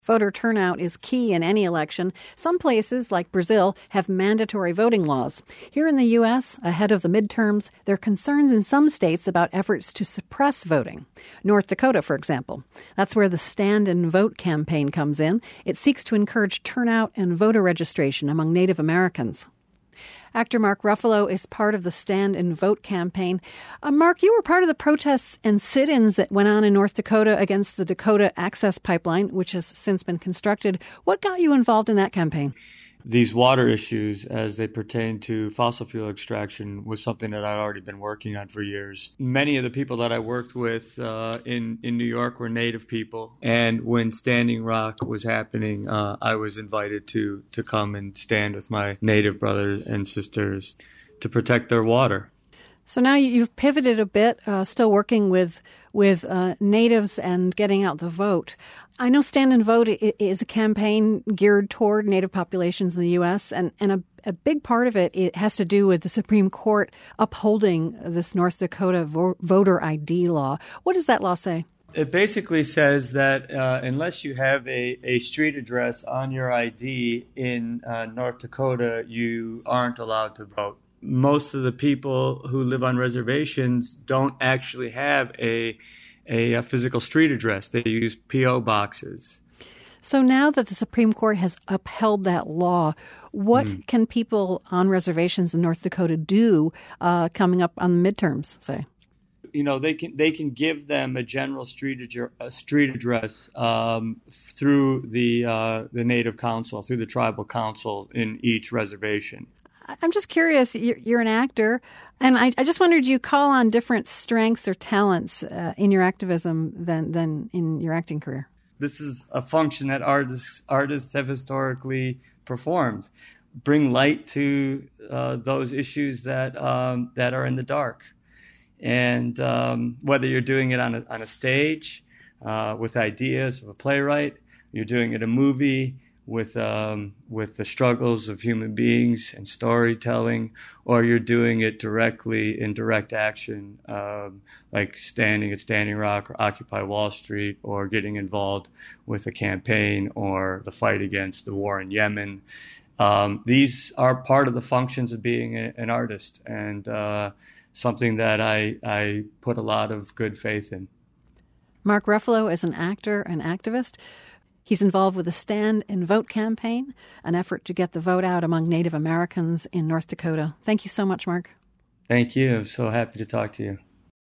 Voter turnout is key in any election. Some places, like Brazil, have mandatory voting laws. Here in the U.S., ahead of the midterms, there are concerns in some states about efforts to suppress voting. North Dakota, for example. That's where the Stand and Vote campaign comes in. It seeks to encourage turnout and voter registration among Native Americans. Actor Mark Ruffalo is part of the Stand and Vote campaign. Mark, you were part of the protests and sit-ins that went on in North Dakota against the Dakota Access Pipeline, which has since been constructed. What got you involved in that campaign? These water issues as they pertain to fossil fuel extraction was something that I'd already been working on for years. Many of the people that I worked with in New York were Native people. And when Standing Rock was happening, I was invited to come and stand with my Native brothers and sisters to protect their water. So now you've pivoted a bit, still working with natives and getting out the vote. I know Stand and Vote is a campaign geared toward Native populations in the U.S., and a big part of it has to do with the Supreme Court upholding this North Dakota voter ID law. What does that law say? It basically says that unless you have a street address on your ID in North Dakota, you aren't allowed to vote. Most of the people who live on reservations don't actually have a physical street address. They use P.O. boxes. So now that the Supreme Court has upheld that law, what can people on reservations in North Dakota do coming up on the midterms, say? You know, they can give them a general street address through the Native Council, through the tribal council in each reservation. I'm just curious, you're an actor, and I just wondered, do you call on different strengths or talents in your activism than in your acting career? This is a function that artists have historically performed. Bring light to those issues that are in the dark. And whether you're doing it on a stage with ideas of a playwright, you're doing it in a movie, with the struggles of human beings and storytelling, or you're doing it directly in direct action, like standing at Standing Rock or Occupy Wall Street, or getting involved with a campaign or the fight against the war in Yemen. These are part of the functions of being an artist, and something that I put a lot of good faith in. Mark Ruffalo is an actor and activist. He's involved with the Stand and Vote campaign, an effort to get the vote out among Native Americans in North Dakota. Thank you so much, Mark. Thank you. I'm so happy to talk to you.